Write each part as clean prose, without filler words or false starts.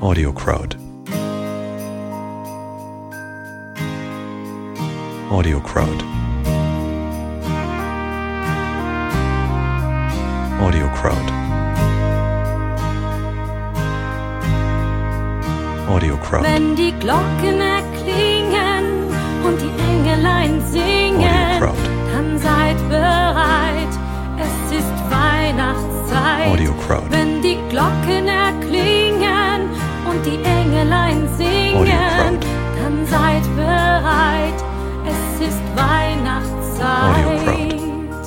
Audio Crowd. Audio Crowd. Audio Crowd. Audio Crowd. Wenn die Glocken erklingen und die Engelein singen, Audio Crowd. dann seid bereit, es ist Weihnachtszeit. Audio Crowd. Wenn die Glocken erklingen und die Engelein Audio singen, Crowd. dann seid bereit, es ist Weihnachtszeit.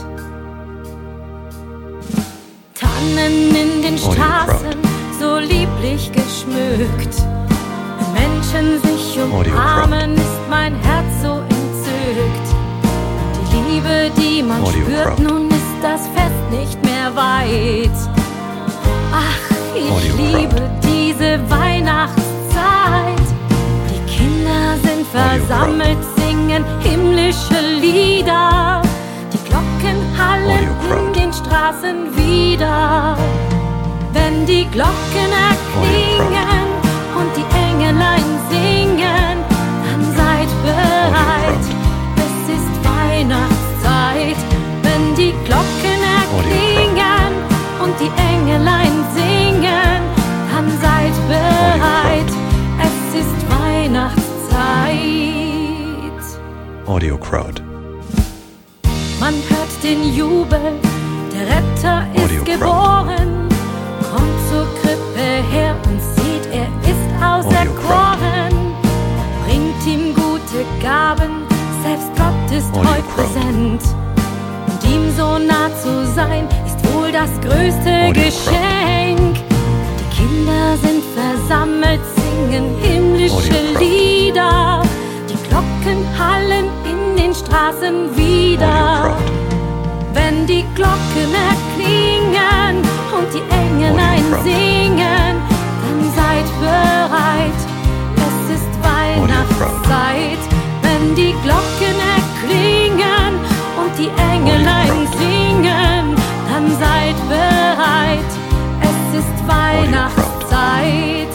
Tannen in den Audio Straßen, so lieblich geschmückt. Wenn Menschen sich Audio umarmen, ist mein Herz so entzückt. Die Liebe, die man Audio spürt, Crowd. nun ist das Fest nicht mehr weit. Ach, ich Audio liebe Crowd. diese Weihnachtszeit. Die Kinder sind versammelt, singen himmlische Lieder. Die Glocken hallen Audio Crowd. in den Straßen wieder. Wenn die Glocken erklingen und die Engelein singen, dann seid bereit, es ist Weihnachtszeit. Wenn die Glocken erklingen und die Engelein singen, dann seid bereit, es ist Weihnachtszeit. Audio Crowd. Man hört den Jubel, der Retter ist Audio Crowd. geboren. Kommt zur Krippe her und seht, er ist auserkoren. Bringt ihm gute Gaben, selbst Gott ist Audio heute Crowd. präsent. Und ihm so nah zu sein, ist wohl das größte Audio Geschenk. Die Kinder sind versammelt, singen himmlische Audio Crowd. Lieder. Die Glocken hallen in den Straßen wieder. Audio Crowd. Wenn die Glocken erklingen und die Engelein Audio Crowd. singen, dann seid bereit, es ist Weihnachtszeit. Wenn die Glocken erklingen und die Engelein Crowd. singen, dann seid bereit, es ist Weihnachtszeit.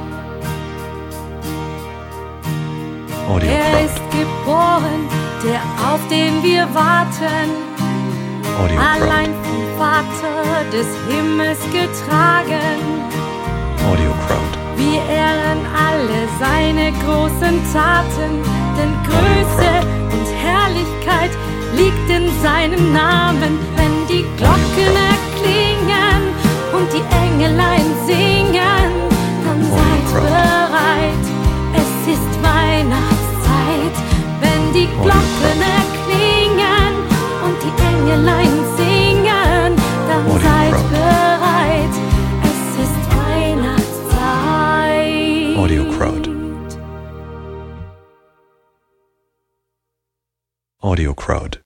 Audio Er Crowd. ist geboren, der auf den wir warten. Audio Allein Crowd. vom Vater des Himmels getragen. Audio Crowd. Wir ehren alle seine großen Taten, denn Größe und Herrlichkeit liegt in seinem Namen. Wenn die Glocken erklingen und die Engelein singen, dann seid bereit, es ist Weihnachtszeit. Wenn die Glocken erklingen und die Engelein singen, dann seid bereit, es ist Weihnachtszeit. Audio Crowd. Audio Crowd.